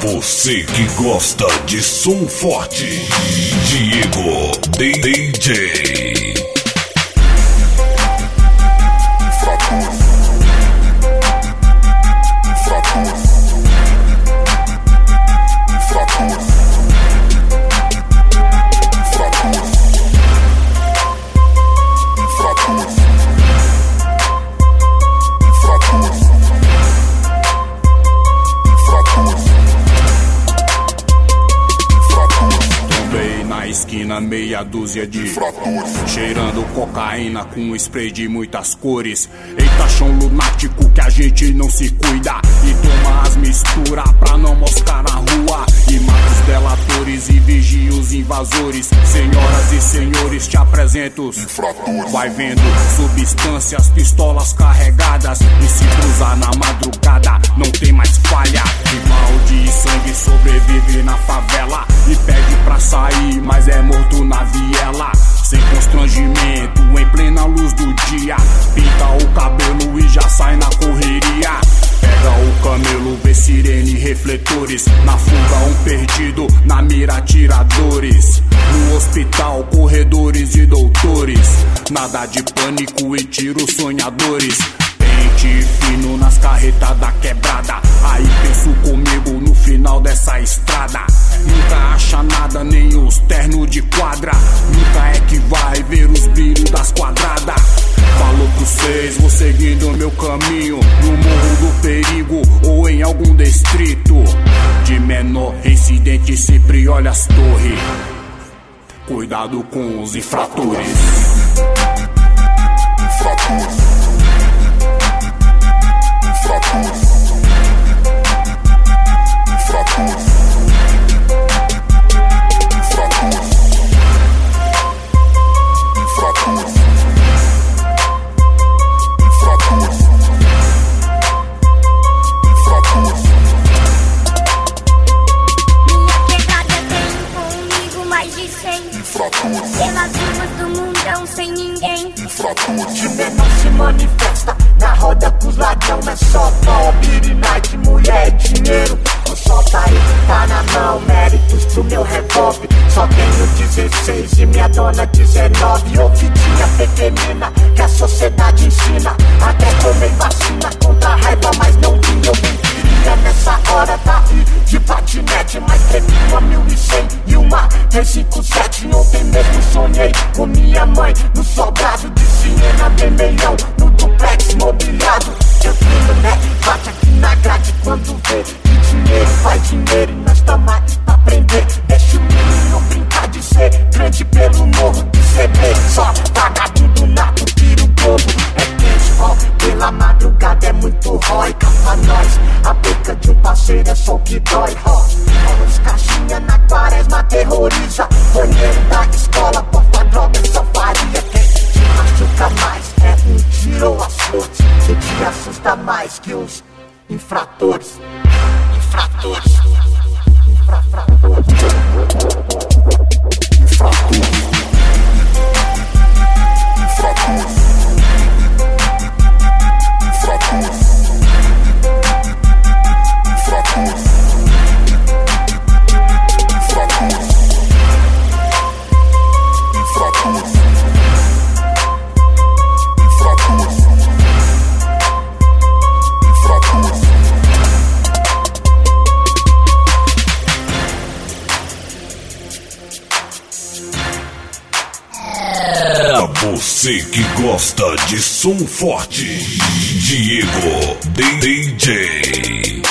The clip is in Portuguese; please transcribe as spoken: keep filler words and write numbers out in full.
Você que gosta de som forte, Diego D J. Esquina, meia dúzia de fratores, cheirando cocaína com spray de muitas cores. Eita, chão lunático que a gente não se cuida e toma as misturas pra não moscar na rua. E mata os delatores e vigia os invasores. Senhoras e senhores, te apresento os infratores. Vai vendo substâncias, pistolas carregadas, e se cruzar na madrugada não tem mais falha. Rival de sangue sobrevive na favela e pede pra sair, mas é morto na viela. Sem constrangimento, em plena luz do dia, pinta o cabelo e já sai na correria. Pega o camelo, vê sirene e refletores. Na fuga um perdido, na mira atiradores. No hospital, corredores e doutores. Nada de pânico e tiros sonhadores. Pente fino nas carretas da quebrada. Aí penso comigo no final dessa estrada. Nunca acha nada, nem os ternos de quadra. Nunca é que vai ver os brilhos das quadradas. Falou com vocês, vou seguindo meu caminho, no morro do perigo ou em algum distrito. De menor incidente sempre olha as torres. Cuidado com os infratores. Infratores. Infratores. Infratores. Pelas ruas do mundão sem ninguém. De menor se manifesta na roda pros ladrão. É só pobre, night, mulher, dinheiro. O sol tá aí, tá na mão, méritos pro meu revólver. Só tenho dezesseis e minha dona dezenove. Ouvidinha pequenina que a sociedade ensina. Até tomei vacina contra a raiva, mas não vim. Eu bem queria nessa hora tá aí de patinete, mas teve uma mil e cem e uma três cinco sete. Ontem mesmo sonhei com minha mãe no sobrado de Siena, vermelhão, no duplex mobiliado. Eu tenho, né? Bate aqui na grade quando vê que dinheiro faz dinheiro e nós tamo aí pra aprender. Deixa o menino brincar de ser grande pelo morro de C B. Só vagabundo nato, tira o bobo. É quente, ó, pela madrugada é muito rói. Pra nós, a boca de um parceiro é só o que dói, ó. Ó, os caixinha na quaresma terroriza. Banheiro da escola, porta droga, só faria. Quem te machuca mais é um tiro ou açoite. Que te assusta mais que os infratores. Infratores. Infratores. Infratores. Infratores. Infratores. Você que gosta de som forte, Diego D J.